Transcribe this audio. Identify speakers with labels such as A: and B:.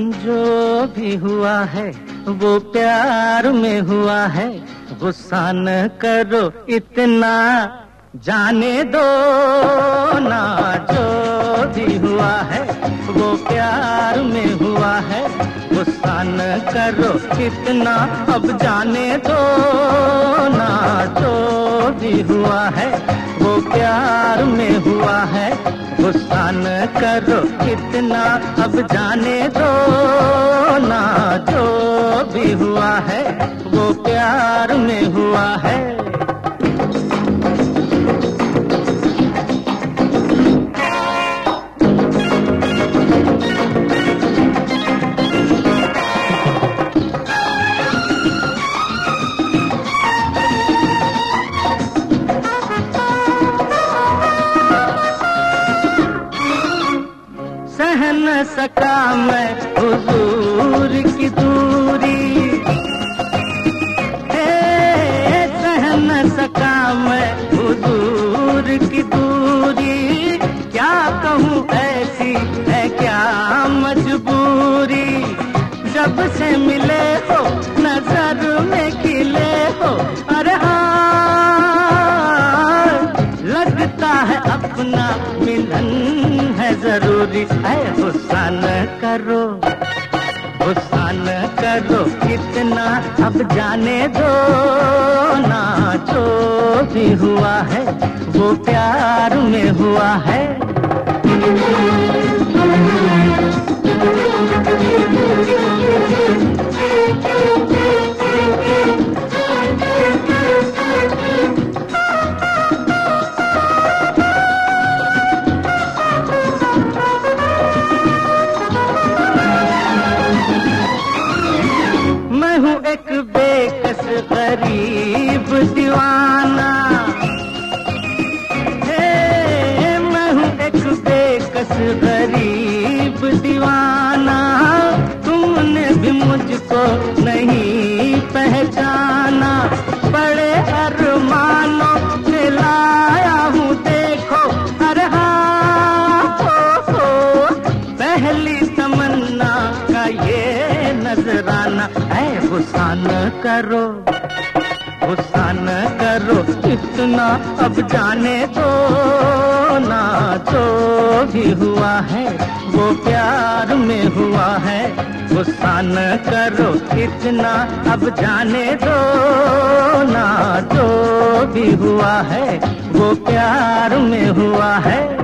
A: जो भी हुआ है वो प्यार में हुआ है, गुस्सा न करो इतना, जाने दो ना। जो भी हुआ है वो प्यार में हुआ है, गुस्सा न करो इतना, अब जाने दो ना। जो भी हुआ है वो प्यार में हुआ है, गुस्सा न करो इतना, अब जाने दो ना। जो भी हुआ है वो प्यार में हुआ है। सह न सका मैं हुजूर की दूरी, सह न सका मैं हुजूर की दूरी, क्या कहूँ ऐसी है क्या मजबूरी। जब से मिले हो नजर में खिले हो, अरे लगता है अपना मिलन है जरूरी है। गुस्सा न करो, गुस्सा न करो इतना, अब जाने दो ना। जो भी हुआ है वो प्यार में हुआ है। मैं हूँ एक बेकस गरीब दीवाना, मैं हूँ एक बेकस गरीब दीवाना, तुमने भी मुझको नहीं पहचाना। बड़े अरमानों से लाया हूँ देखो, अरे पहली तमन्ना का ये नजराना है। गुस्सा न करो, गुस्सा न करो इतना, अब जाने दो ना। जो भी हुआ है वो प्यार में हुआ है, गुस्सा न करो इतना, अब जाने दो ना। जो भी हुआ है वो प्यार में हुआ है।